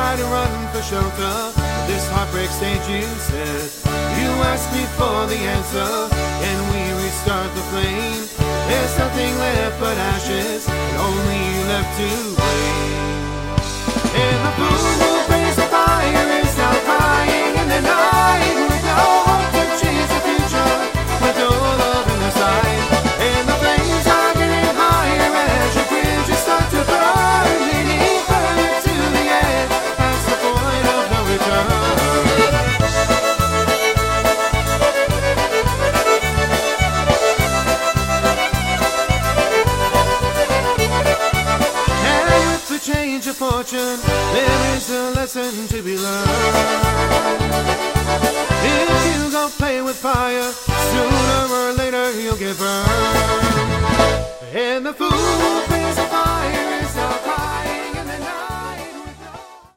try to run for shelter. This heartbreak stage, you said. You asked me for the answer, and we restart the flame. There's nothing left but ashes, and only you left to blame. And the fool who praised the fire is now crying in the night, with no hope to change the future, with no love in their sight. And the flames are getting higher as your bridges start to burn, leading further to the end, past the point of no return. Change your fortune, there is a lesson to be learned. If you go play with fire, sooner or later you'll get burned.